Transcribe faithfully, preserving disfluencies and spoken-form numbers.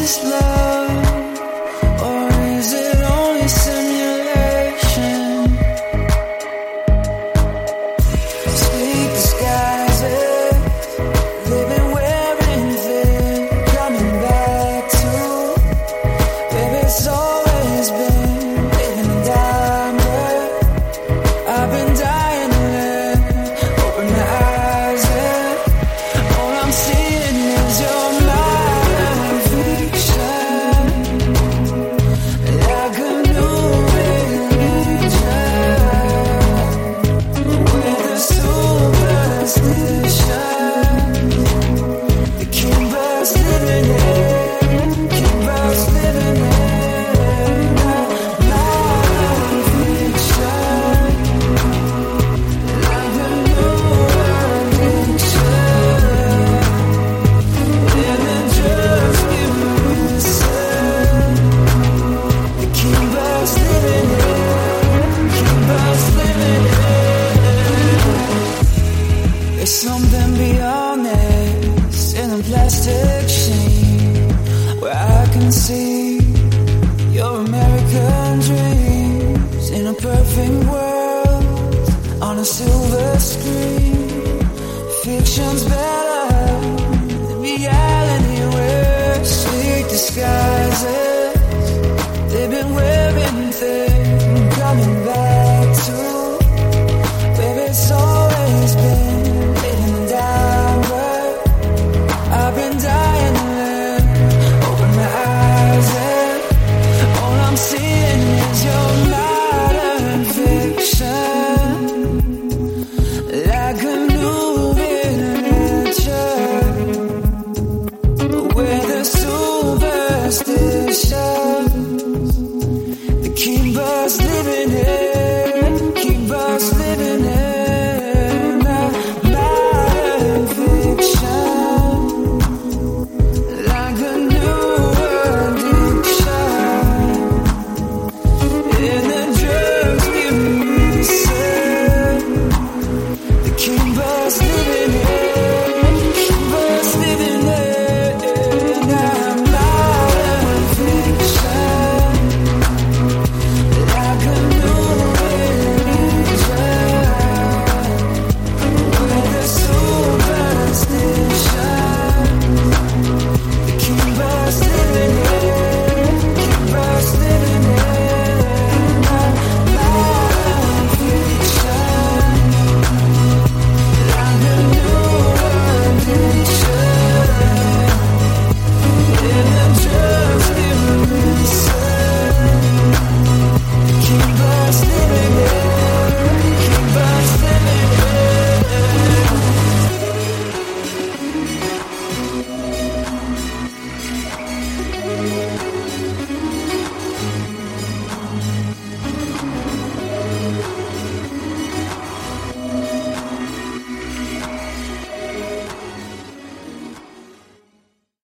this love, or is it only simulation? Speak disguises, living wearing thin, coming back to where it's always been, living and dying. I've been dying to live, open my eyes and all I'm seeing is your mind fiction, like a new religion, with a superstition that keep us living in, keep us living in mind fiction, like a new addiction. And then just give me listen. Keep us living in, keep us living in. There's something beyond this in a plastic sheen, where I can see your American dreams in a perfect world on a silver screen. Fiction's better.